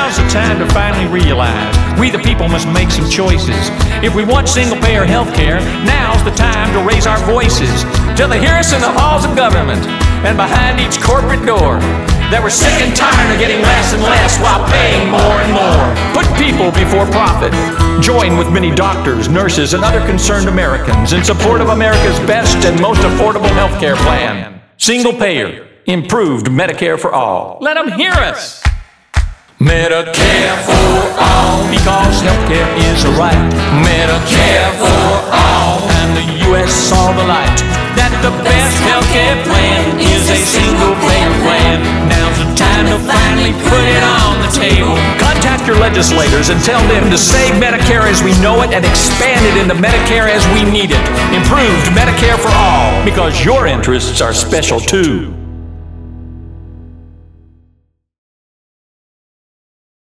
Now's the time to finally realize we the people must make some choices. If we want single-payer health care, now's the time to raise our voices till they hear us in the halls of government and behind each corporate door. That we're sick and tired of getting less and less while paying more and more. Put people before profit. Join with many doctors, nurses, and other concerned Americans in support of America's best and most affordable health care plan. Single payer, improved Medicare for all. Let them hear us. Medicare for all, because healthcare is a right. Medicare for all, and the U.S. saw the light. That the best healthcare plan is a single-payer plan. Now's the time to finally put it on the table. Contact your legislators and tell them to save Medicare as we know it and expand it into Medicare as we need it. Improved Medicare for all, because your interests are special too.